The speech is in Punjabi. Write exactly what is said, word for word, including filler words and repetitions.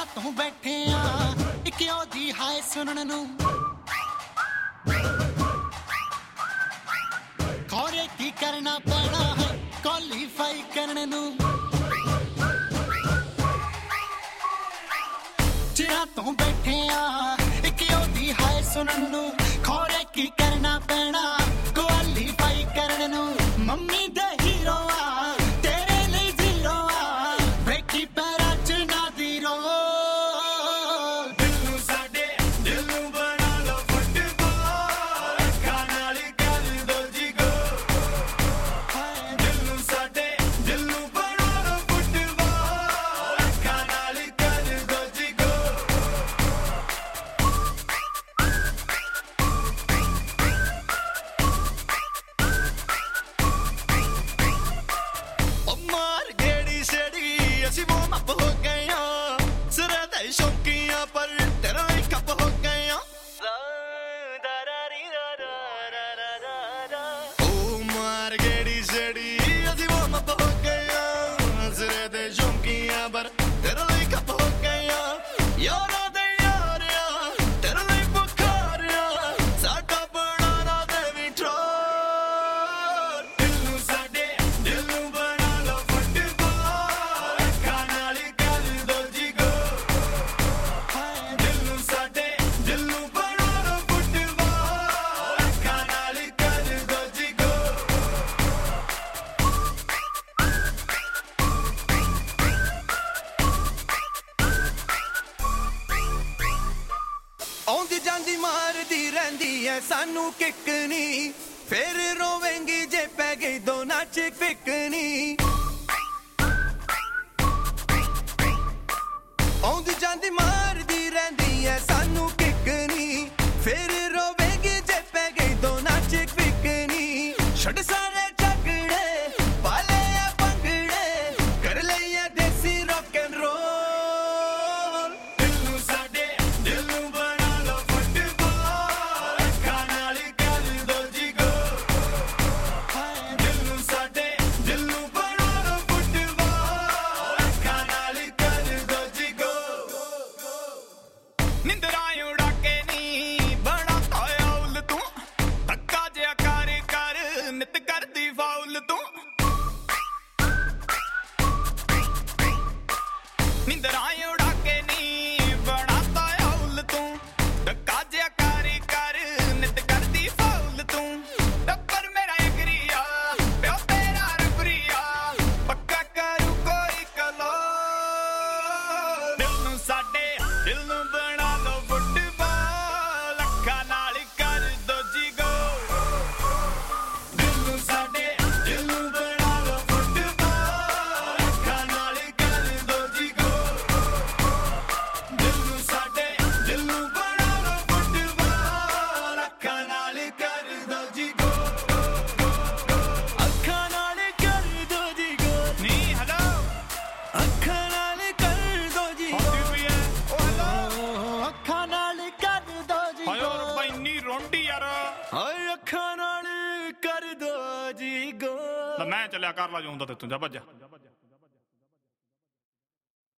ਤੋਂ ਬੈਠੇ ਆ ਇੱਕ ਉਹਦੀ ਹਾਏ ਸੁਣਨ ਨੂੰ ਖੋਰੇ ਕੀ ਕਰਨਾ ਪੈਣਾ ਹੈ ਕੁਆਲੀਫਾਈ ਕਰਨ ਨੂੰ ਚਿਰਾਂ ਤੋਂ ਬੈਠੇ ਆ ਇੱਕ ਉਹਦੀ ਹਾਏ ਸੁਣਨ ਨੂੰ ਖੋਰੇ ਕੀ ਕਰਨਾ ਪੈਣਾ ਕੁਆਲੀਫਾਈ ਕਰਨ ਨੂੰ ਮੰਮੀ ਦੇ ਹੀਰੋ ਆ ਤੇਰੇ ਲਈ ਜ਼ੀਰੋ ਆ ਬੇਟੀ ਪੈਰਾਂ ਚ ਨਾ ਜ਼ੀਰੋ ਦਿਲ ਨੂੰ ਸਾਡੇ ਦਿਲ ਨੂੰ ਬਣਾ ਲਓ ਫੁੱਟਬਾਲ ਅੱਖਾਂ ਨਾਲ ਕਰ ਦੋ ਜਿਗੋ ਦਿਲ ਨੂੰ ਸਾਡੇ ਦਿਲ ਨੂੰ ਬਣਾ ਲਓ ਫੁੱਟਬਾਲ ਅੱਖਾਂ ਨਾਲ ਕਰ ਦੋ ਜਿਗੋ ਮਾਰ ਗੇੜੀ ਸੇੜੀ ਅਸੀਂ ਵਾਰਮ ਅਪ ਹੋ ਗਏ ਆ ਸਿਰੇ ਦੇ ਸ਼ੌਕੀਆਂ ਪਰ ਤੇਰਾ ਹੀ ਕੱਪ ਹੋ ਗਏ ਆ ਓ ਮਾਰ ਗੇੜੀ ਸੇੜੀ ਅਸੀਂ ਵਾਰਮ ਅਪ ਹੋ ਗਏ ਆ ਸਿਰੇ ਦੇ ਸ਼ੌਕੀਆਂ ਪਰ ਤੇਰਾ ਹੀ ਕੱਪ ਹੋ ਗਏ ਆ ਯਾਰਾਂ ਦੇ ਯਾਰਿਆ ਤੇਰਾ ਲਈ ਬੁਖਾਰ ਆ ਸਾਡਾ ਬਣਾਣਾ ਦੇ ਵੀ ਠੋਰ ਦਿਲ ਨੂੰ ਸਾਡੇ ਦਿਲ ਨੂੰ ਬਣਾ ਲਓ ਫੁੱਟਬਾਲ ਅੱਖਾਂ ਨਾਲ ਕਰ ਦੋ ਜਿਗੋ ਦਿਲ ਨੂੰ ਸਾਡੇ ਦਿਲ ਨੂੰ ਬਣਾ ਲਓ ਫੁੱਟਬਾਲ ਅੱਖਾਂ ਨਾਲ ਕਰ ਦੋ ਜਿਗੋ ਆਉਂਦੀ ਜਾਂਦੀ ਮਾਰਦੀ ਰਹਿੰਦੀ ਐ ਸਾਨੂੰ ਕਿੱਕ ਨੀ ਫੇਰ ਰੋਵੇਂਗੀ ਜੇ ਪੈ ਗਈ ਦੋਨਾਂ ਚ ਫਿੱਕ ਨੀ ਆਉਂਦੀ ਜਾਂਦੀ ਮਾਰਦੀ ਰਹਿੰਦੀ ਐ ਸਾਨੂੰ ਕਿੱਕ ਨੀ ਫੇਰ ਰੋਵੇਂਗੀ ਜੇ ਪੈ ਗਈ ਦੋਨਾਂ ਚ ਫਿੱਕ ਨੀ ਛੱਡ ਸਾਰੇ ਝਗੜੇ ਪਾਲੇ ਆ ਭੰਗੜੇ ਕਰ ਲਈਏ ਦੇਸੀ ਰੌਕ ਐਂਡ ਰੋਲ ਦਿਲ ਨੂੰ ਸਾਡੇ ਦਿਲ ਨੂੰ ਬਣਾ ਲਓ ਫੁੱਟਬਾਲ ਅੱਖਾਂ ਨਾਲ ਕਰ ਦੋ ਜਿਗੋ ਦਿਲ ਨੂੰ ਸਾਡੇ ਦਿਲ ਨੂੰ ਬਣਾ ਲਓ ਫੁੱਟਬਾਲ ਅੱਖਾਂ ਨਾਲ ਕਰ ਦੋ ਜਿਗੋ ਨਿੰਦਰਾਂ ਉਡਾ ਕੇ ਨੀ ਬਣਾ ਤਾਇਆ ਉਲ ਤੂੰ ਧੱਕਾ ਜਿਹਾ ਕਰ ਕਰ ਨਿਤ ਕਰਦੀ ਫਾਉਲ ਤੂੰ ਨਿੰਦਰਾਂ ਉਡਾ ਕੇ ਨੀ ਬਣਾ ਤਾਇਆ ਉਲ ਤੂੰ ਧੱਕਾ ਜਿਹਾ ਕਰ ਕਰ ਨਿਤ ਕਰਦੀ ਫਾਉਲ ਤੂੰ ਟੱਪਰ ਮੇਰਾ ਐਗਰੀਆ ਪਿਓ ਤੇਰਾ ਰਬਰੀਆ ਪੱਕਾ ਕਰੂ ਕੋਈ ਕਲੋ ਦਿਲ ਨੂੰ ਸਾਡੇ ਦਿਲ ਨੂੰ ਬਣਾ ਲਓ ਫੁੱਟਬਾਲ ਅੱਖਾਂ ਨਾਲ ਕਰ ਦੋ ਜਿਗੋ ਦਿਲ ਨੂੰ ਸਾਡੇ ਦਿਲ ਨੂੰ ਬਣਾ ਲਓ ਫੁੱਟਬਾਲ ਅੱਖਾਂ ਨਾਲ ਕਰ ਦੋ ਜਿਗੋ ਦਿਲ ਨੂੰ ਸਾਡੇ ਦਿਲ ਨੂੰ ਬਣਾ ਲਓ ਫੁੱਟਬਾਲ ਅੱਖਾਂ ਨਾਲ ਕਰ ਦੋ ਜਿਗੋ ਅੱਖਾਂ ਨਾਲ ਕਰ ਦੋ ਜਿਗੋ ਨੀ ਹੈਲੋ ਅੱਖਾਂ ਨਾਲ ਕਰ ਦੋ ਜਿਗੋ ਓ ਹੈਲੋ ਅੱਖਾਂ ਨਾਲ ਕਰ ਦੋ ਜਿਗੋ ਹਾਏ ਓ ਰੱਬਾ ਇੰਨੀ ਰੋਂਡੀ ਯਾਰ ਹਾਏ ਅੱਖਾਂ ਨਾਲ ਕਰ ਦੋ ਜਿਗੋ ਮੈਂ ਚੱਲਿਆ ਕਰ ਲਾ ਜੋ ਹੁੰਦਾ ਤੇ ਤੂੰ ਜਾ ਭੱਜ